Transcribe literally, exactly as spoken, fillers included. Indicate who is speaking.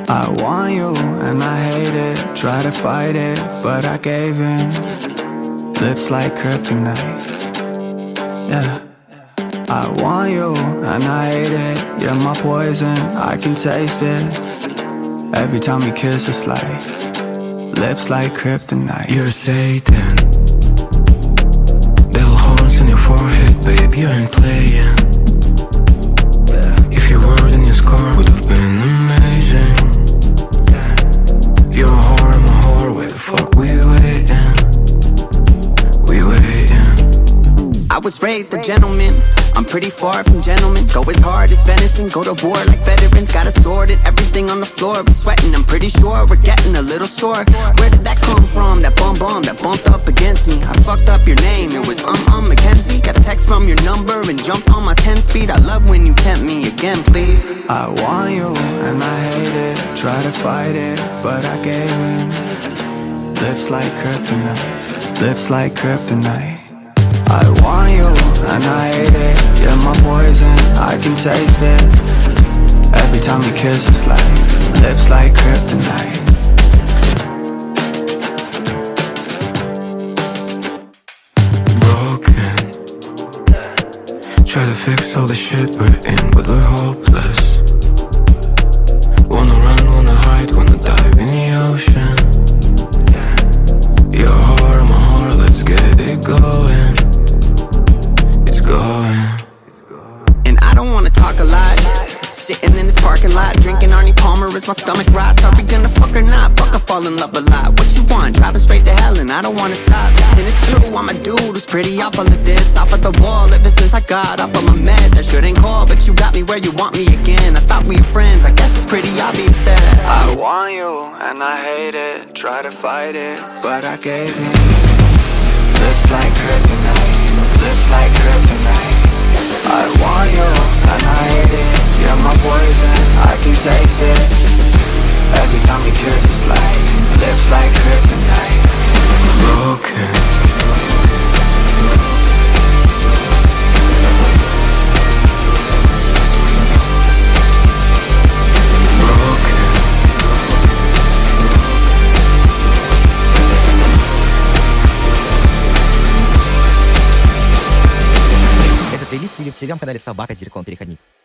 Speaker 1: I want you and I hate it, try to fight it, but I gave in. Lips like kryptonite, yeah. I want you and I hate it, you're my poison, I can taste it. Every time you kiss it's like lips like kryptonite.
Speaker 2: You're Satan, devil horns on your forehead, babe, you ain't playing. If your word and your score would've been amazing. You're a whore, I'm a whore, where the fuck we waiting? We waiting.
Speaker 3: I was raised a gentleman, I'm pretty far from gentlemen. Go as hard as venison, go to war like veterans. Got a sword and everything on the floor, but sweating, I'm pretty sure we're getting a little sore. Where did that come from, that bum bum that bumped up against me? I fucked up your name, it was um um Mackenzie. Got a text from your number and jumped on my ten speed. I love when you tempt me again, please.
Speaker 1: I want you and I hate it, try to fight it, but I gave in. Lips like kryptonite, lips like kryptonite. I want you and I hate it, you're my poison, I can taste it. Every time you kiss it's like lips like kryptonite.
Speaker 2: Broken, try to fix all the shit we're in, but we're hopeless. Wanna run, wanna hide, wanna dive in the ocean. You're a whore, I'm a whore, let's get it going. It's going.
Speaker 3: And I don't wanna talk a lot, sitting in this parking lot, drinking Arnie Palmer as my stomach rots. Are we gonna fuck or not? Fuck, I fall in love a lot. What you want? Driving straight to hell and I don't wanna stop. And it's true, I'm a dude who's pretty off all of this, off of the wall ever since I got off of my meds. I shouldn't call, but you got me where you want me again. I thought we were friends, I guess it's pretty obvious that
Speaker 1: I want you and I hate it, try to fight it, but I gave in. Lips like kryptonite, lips like kryptonite. I want you and I hate it, you're my poison, I can taste it. Every time you kiss it's like lips like kryptonite.
Speaker 2: Broken,
Speaker 4: Этот релиз выйдет в телеграм-канале Собака Диркон Переходник.